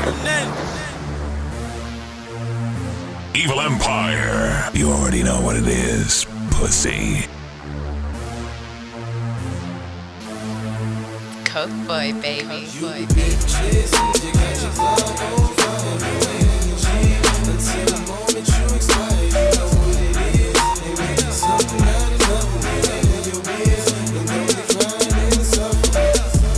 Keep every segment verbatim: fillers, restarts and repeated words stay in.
Evil Empire. You already know what it is, pussy. Coke boy, baby. You boy, baby. You got your love on fire, no energy until the moment you expire. You know what it is. They make you something out of nothing. You ain't in your biz, and don't decline in the suffering.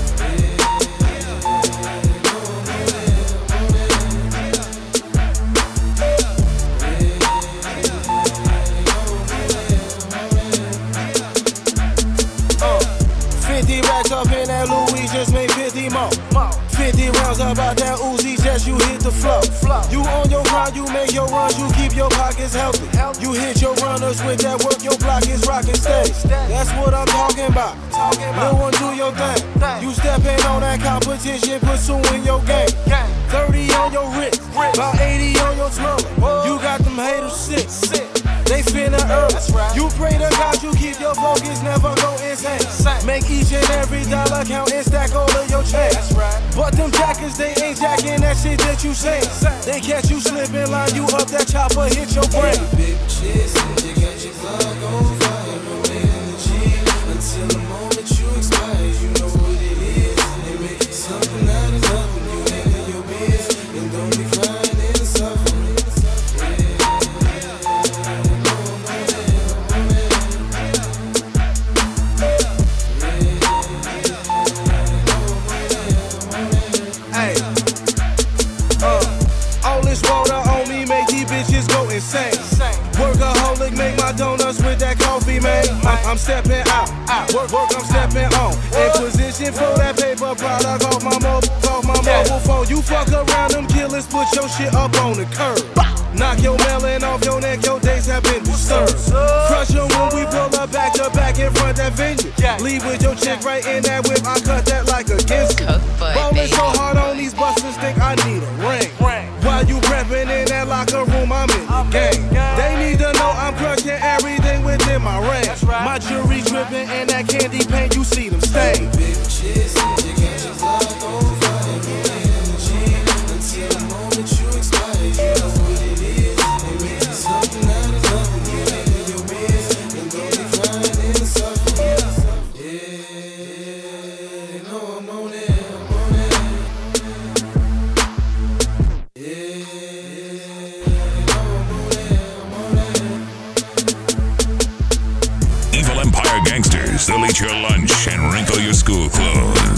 fifty racks up in that Louis, just made fifty more. fifty rounds up out that Uzi, just you hit the flow. You on your grind, you make your runs, you keep your pockets healthy. You hit your runners with that work, your block is rockin' steady. That's what I'm talking about. No one do your thing. You steppin' on that competition, pursuing your game. thirty on your wrist, about eighty on your twirler. You got them haters sick. They finna earn. You pray to God you keep your focus, never go insane. Make each and every dollar count and stack all of your change. But them jackers, they ain't jacking that shit that you say. They catch you slipping, line you up, that chopper hit your brain. Big chasing, you got your plug on fire, no energy until the moment you expire. You know what it is. They make something out of nothing. You ain't in your biz, and don't decline in the suffering. Bitches go insane. Workaholic, make my donuts with that coffee, man. I'm, I'm stepping out, work, work, I'm stepping on. In position for that paper product off my mobile, off my mobile phone. You fuck around, them killers put your shit up on the curb. Knock your melon off your neck, your days have been disturbed. Crush them when we pull up back to back in front that venue. Leave with your chick right in that whip, I cut that like a gizzard. Ballin' so hard on these busters, think I need a ring. While you preppin' in that locker room, I'm in the game. They need to know I'm crushing everything within my range. My jewelry drippin' and that candy paint, you see them stain. Bitches, you got your love on fire, no energy until the moment you expire. You know what it is. They make you something out of nothing. You ain't in your biz, and don't decline in the suffering. Yeah, they know I'm on it, I'm on it. Yeah. Evil Empire gangsters, they'll eat your lunch and wrinkle your school clothes.